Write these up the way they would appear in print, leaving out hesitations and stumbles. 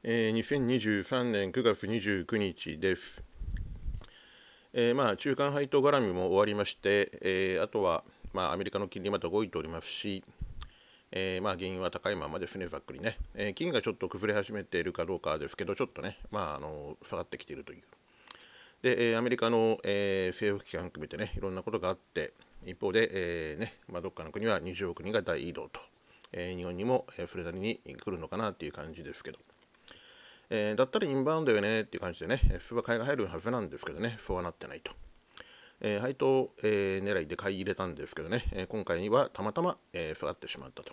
2023年9月29日です。中間配当絡みも終わりまして、あとは、アメリカの金利また動いておりますし、原因は高いままですね、ざっくりね。金がちょっと崩れ始めているかどうかですけど、ちょっとね、下がってきているという。で、アメリカの、政府機関含めてね、いろんなことがあって、一方で、どっかの国は20億人が大移動と、日本にも、それなりに来るのかなっていう感じですけど。だったらインバウンドよねっていう感じでね、普通は買いが入るはずなんですけどね、そうはなってないと。配当、狙いで買い入れたんですけどね、今回はたまたま、下がってしまったと。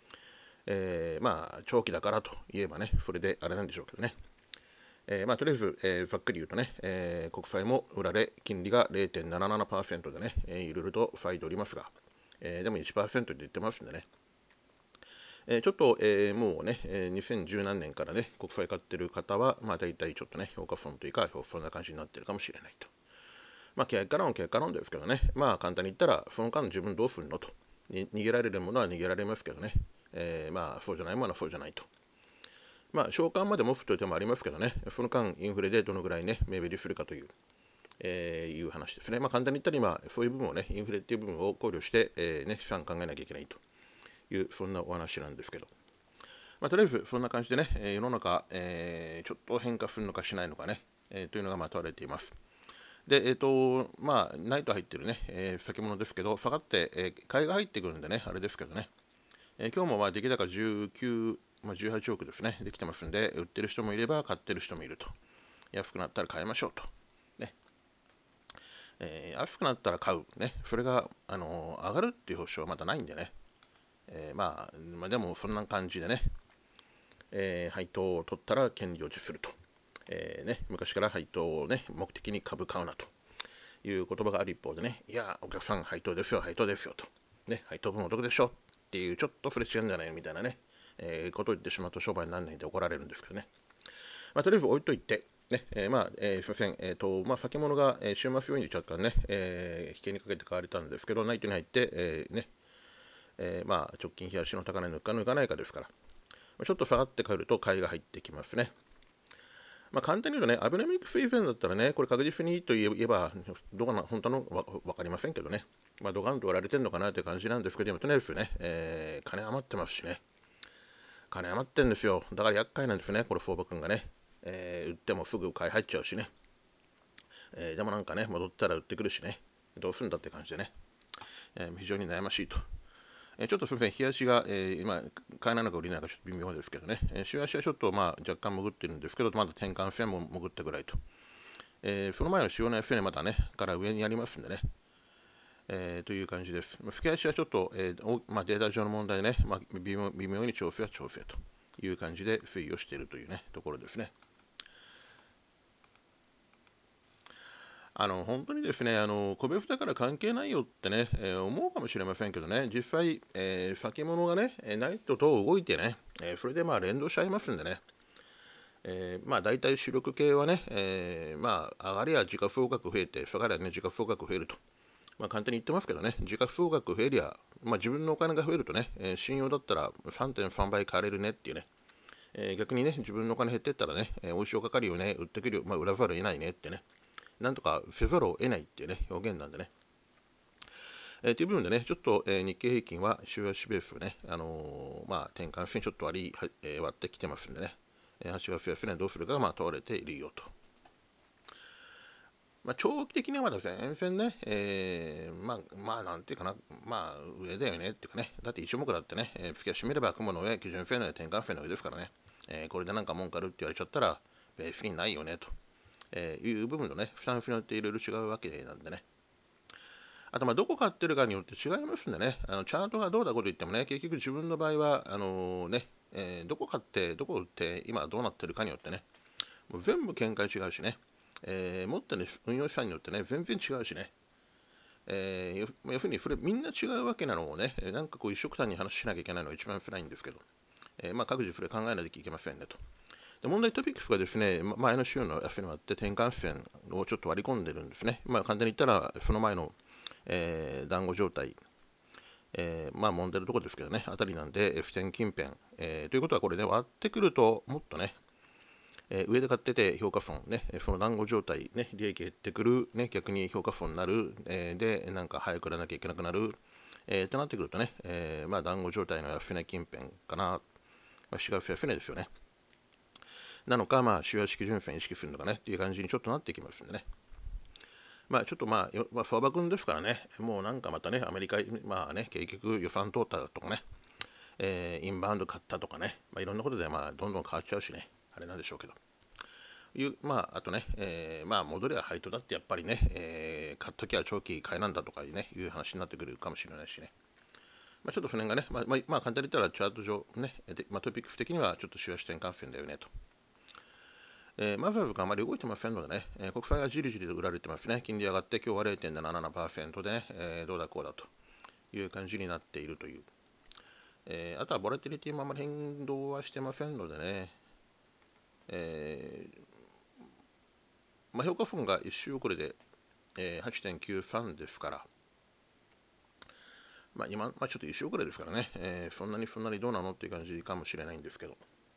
長期だからといえばね、それであれなんでしょうけどね。とりあえず、ざっくり言うとね、国債も売られ、金利が 0.77% でね、いろいろと再いておりますが、でも 1% で言ってますんでね。ちょっと、もうね、2010何年からね、国債買ってる方は、大体ちょっとね、評価損というか、そんな感じになってるかもしれないと。結果論ですけどね、簡単に言ったら、その間自分どうするのと。逃げられるものは逃げられますけどね、そうじゃないものはそうじゃないと。償還まで持つという手もありますけどね、その間、インフレでどのぐらいね、目減りするかという、いう話ですね。簡単に言ったら今、そういう部分をね、インフレっていう部分を考慮して、資産考えなきゃいけないという、そんなお話なんですけど。とりあえずそんな感じでね、世の中、ちょっと変化するのかしないのかね、というのが問われています。で、ナイト入ってるね、先物ですけど、下がって、買いが入ってくるんでね、あれですけどね、今日も出来高19、18億ですね、できてますんで、売ってる人もいれば買ってる人もいると。安くなったら買いましょうと。ね安くなったら買う、ね、それが、上がるっていう保証はまだないんでね、でもそんな感じでね、配当を取ったら権利を持すると、昔から配当を、ね、目的に株買うなという言葉がある一方でね、いや、お客さん配当ですよ、配当ですよと、ね、配当分お得でしょっていう、ちょっとそれ違うんじゃないみたいなね、ことを言ってしまうと商売にならないんで怒られるんですけどね。とりあえず置いといて、ねすみません、先物が、週末要因で若干ね、引けにかけて買われたんですけど、ナイトに入って、直近冷やしの高値抜くか抜かないかですから、ちょっと下がって帰ると買いが入ってきますね。簡単に言うとね、アベノミクス以前だったらね、これ確実にと言えば、どうかな、本当の分かりませんけどね、ドカンと割られてるのかなという感じなんですけど、とりあえずね、金余ってますしね、金余ってんですよ。だから厄介なんですね、これ、相場君がね、売ってもすぐ買い入っちゃうしね、でもなんかね、戻ったら売ってくるしね、どうするんだって感じでね、非常に悩ましいと。ちょっとすみません、日足が、今、買いなのか売りなのかちょっと微妙ですけどね、週足はちょっと若干潜ってるんですけど、まだ転換線も潜ったぐらいと。その前の主要な安値またね、から上にありますんでね、という感じです。吹き足はちょっと、データ上の問題でね、微妙に調整は調整という感じで推移をしているというね、ところですね。本当にですね、個別だから関係ないよってね、思うかもしれませんけどね、実際、先物がね、ないとどう動いてね、それで連動しちゃいますんでね、大体主力系はね、上がりは時価総額増えて、下がりはね、時価総額増えると。簡単に言ってますけどね、時価総額増えりゃ、自分のお金が増えるとね、信用だったら 3.3 倍買われるねっていうね、逆にね、自分のお金減ってったらね、おいしいおかかりをね、売ってくるよ、売らざるを得ないねってね、なんとかせざるを得ないっていうね、表現なんでね。という部分でね、ちょっと、日経平均は週足ベースをね、転換線ちょっと割ってきてますんでね、8月安値どうするかが問われているよと。長期的にはまだ全然ね、なんていうかな、上だよねっていうかね、だって一目だってね、月足見れば雲の上、基準線の上、転換線の上ですからね、これでなんか文句あるって言われちゃったら、別にないよねと。いう部分のね、スタンスによっていろいろ違うわけなんでね。あと、どこ買ってるかによって違いますんでね、チャートがどうだこと言ってもね、結局自分の場合は、どこ買って、どこ売って、今どうなってるかによってね、もう全部見解違うしね、持ってる運用資産によってね、全然違うしね、要するにそれみんな違うわけなのをね、なんかこう一緒くたに話しなきゃいけないのが一番辛いんですけど、各自それ考えないといけませんねと。で問題トピックスがですね、前の週の安値もあって転換線をちょっと割り込んでるんですね。簡単に言ったら、その前の、団子状態、揉んでるところですけどね、あたりなんで、F 線近辺、ということはこれね、割ってくると、もっとね、 上で買ってて評価損、ね、その団子状態、ね、利益減ってくる、ね、逆に評価損になる、で、なんか早く売らなきゃいけなくなる、ってなってくるとね、まあ団子状態の安値近辺かな、まあ、4月安値ですよね。なのか、まあ、週足基準線意識するのかねっていう感じにちょっとなってきますんでね。まあちょっと相場君ですからね、もうなんかまたね、アメリカ、まあね、結局予算通ったとかね、インバウンド買ったとかね、まあ、いろんなことでまあどんどん変わっちゃうしね、あれなんでしょうけど。まあ、あとね、まあ戻りは配当だってやっぱりね、買っときゃ長期買いなんだとかね、いう話になってくるかもしれないしね。まあ、ちょっとその辺がね、まあ簡単に言ったらチャート上ね、まあ、トピックス的にはちょっと週足転換線だよねと。マザーズがあまり動いてませんのでね、国債がじりじりと売られてますね。金利上がって今日は 0.77% でね、どうだこうだという感じになっているという。あとはボラティリティもあまり変動はしてませんのでね、まあ、評価分が1週遅れで、8.93 ですから、まあ、今、まあ、ちょっと1週遅れですからね、そんなにどうなのっていう感じかもしれないんですけど。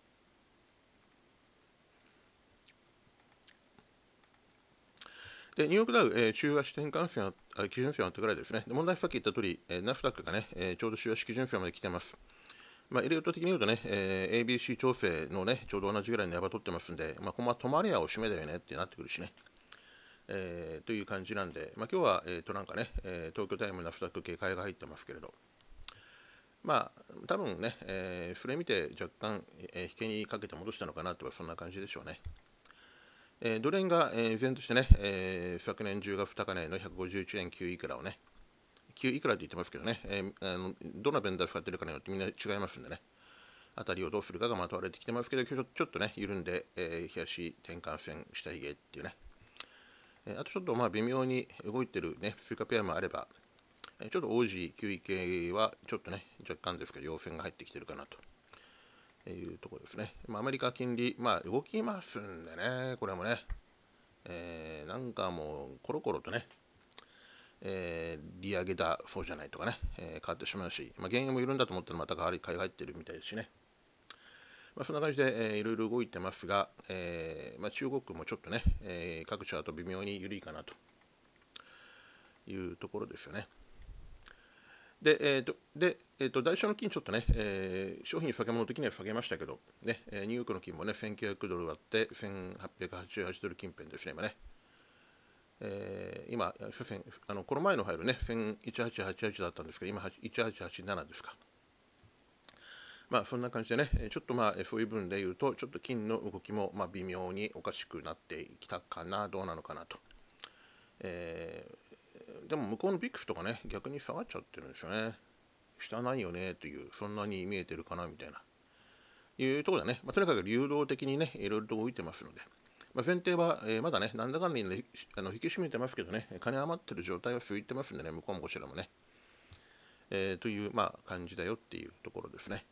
でニューヨークダウ、週足転換線、基準線あったぐらいですね。問題はさっき言った通り、ナスダックがね、ちょうど週足基準線まで来てます。まあ、エリオット的に言うとね、ABC 調整のね、ちょうど同じぐらいの幅取ってますんで、まあ、ここは止まりやおしめだよねってなってくるしね。という感じなんで、まあ、今日は、なんかね、東京タイムナスダック警戒が入ってますけれど、まあ、多分ね、それ見て若干、引けにかけて戻したのかなとはそんな感じでしょうね。ドル円が、依然としてね、昨年10月高値の151円9いくらをね、9いくらって言ってますけどね、どのベンダー使ってるかによってみんな違いますんでね、あたりをどうするかがまとわれてきてますけど、ちょっとね、緩んで、冷やし転換線下髭っていうね、あとちょっとまあ微妙に動いてるね、追加ペアもあれば、ちょっと王子9位系はちょっとね、若干ですけど、陽線が入ってきてるかなというところですね。まあ、アメリカ金利、まあ動きますんでね、これもね、なんかもうコロコロとね、利上げだそうじゃないとかね、変わってしまうし、まあ、原油も緩んだと思ったらまた買いが入ってるみたいですしね。まあ、そんな感じで、いろいろ動いてますが、まあ、中国もちょっとね、各チャート微妙に緩いかなというところですよね。で、代償の金ちょっとね、商品先物的には下げましたけど、ね、ニューヨークの金もね、1900ドル割って1888ドル近辺ですね、今ね。今、この前の入るね、1888だったんですけど、今1887ですか。まあそんな感じでね、ちょっとまあそういう分で言うと、ちょっと金の動きもまあ微妙におかしくなってきたかな、どうなのかなと。でも向こうのビックスとかね、逆に下がっちゃってるんですよね。下ないよねという、そんなに見えてるかなみたいな。いうところだね。まあ、とにかく流動的にね、いろいろと動いてますので。まあ、前提は、まだね、なんだかんだ引き締めてますけどね、金余ってる状態は続いてますんでね、向こうもこちらもね。という、まあ、感じだよっていうところですね。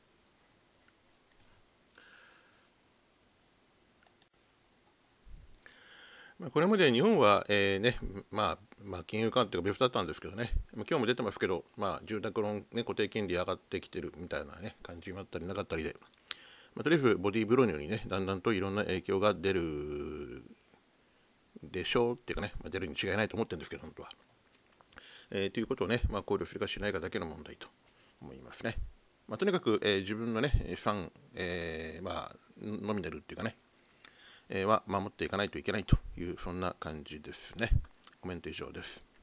これまで日本は、まあ、金融緩和が別だったんですけどね、今日も出てますけど、まあ、住宅ローン、ね、固定金利上がってきてるみたいな、ね、感じもあったりなかったりで、まあ、とりあえずボディーブローのようにね、だんだんといろんな影響が出るでしょうっていうかね、まあ、出るに違いないと思ってるんですけど、本当は。ということをね、まあ、考慮するかしないかだけの問題と思いますね。まあ、とにかく、自分のね、ファン、まあ、ノミナルっていうかね、は守っていかないといけないという、そんな感じですね。コメント以上です。